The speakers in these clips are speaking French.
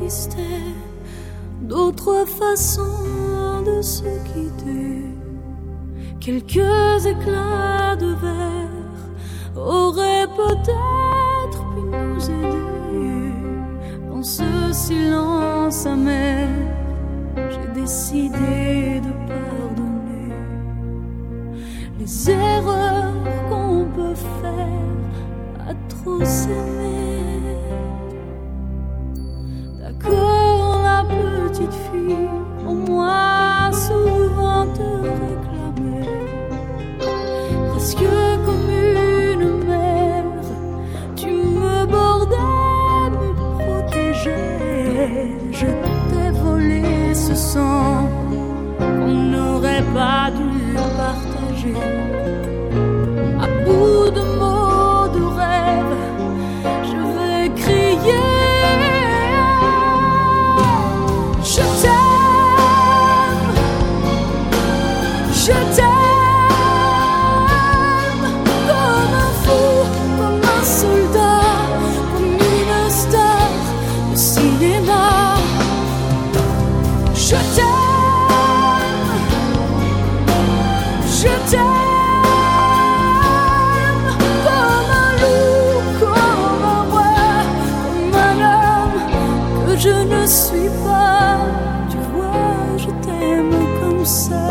existait d'autres façons de se quitter. Quelques éclats de verre auraient peut-être pu nous aider. Dans ce silence amer, j'ai décidé de pardonner les erreurs qu'on peut faire à trop s'aimer. D'accord, la petite fille, au moins souvent te réclamait, presque comme une mère, tu me bordais, me protégeais. Je t'ai volé ce sang qu'on n'aurait pas dû partager. À bout de mots, de rêves, je vais crier. Je t'aime, je t'aime, comme un fou, comme un soldat, comme une star de cinéma. Je t'aime, je t'aime, comme un loup, comme un roi, comme un homme que je ne suis pas. Tu vois, je t'aime comme ça.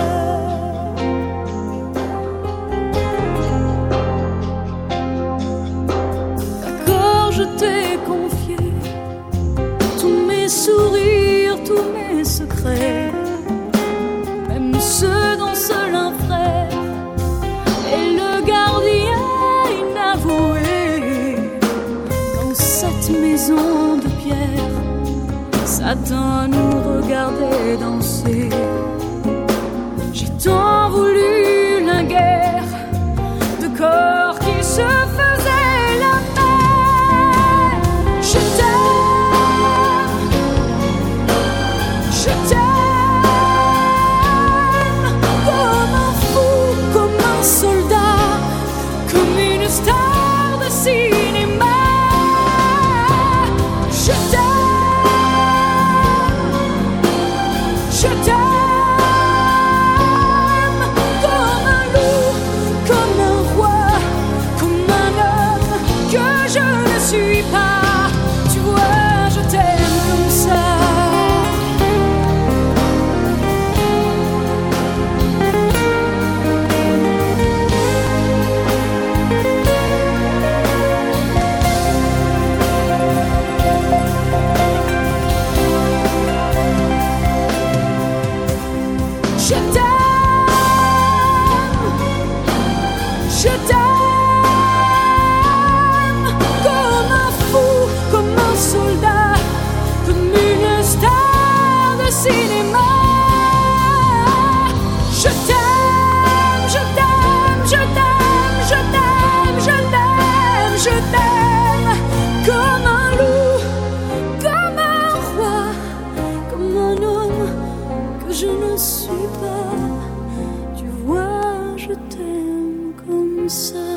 D'accord, je t'ai confié tous mes sourires, tous mes secrets, même ceux dont seul un frère est le gardien inavoué. Dans cette maison de pierre, Satan nous regardait danser. J'ai tant voulu la guerre de corps qui se faisaient la paix. Je t'aime, je t'aime, comme un fou, comme un soldat, comme une star de cinéma. Je t'aime, je t'aime, comme un loup, comme un roi, comme un homme que je ne suis pas. Tu vois, je t'aime comme ça. Je t'aime, je t'aime, comme un fou, comme un soldat, comme une star de cinéma. Je t'aime, je t'aime, je t'aime, je t'aime, je t'aime, je t'aime, comme un loup, comme un roi, comme un homme que je ne suis pas. Tu vois, je t'aime comme ça.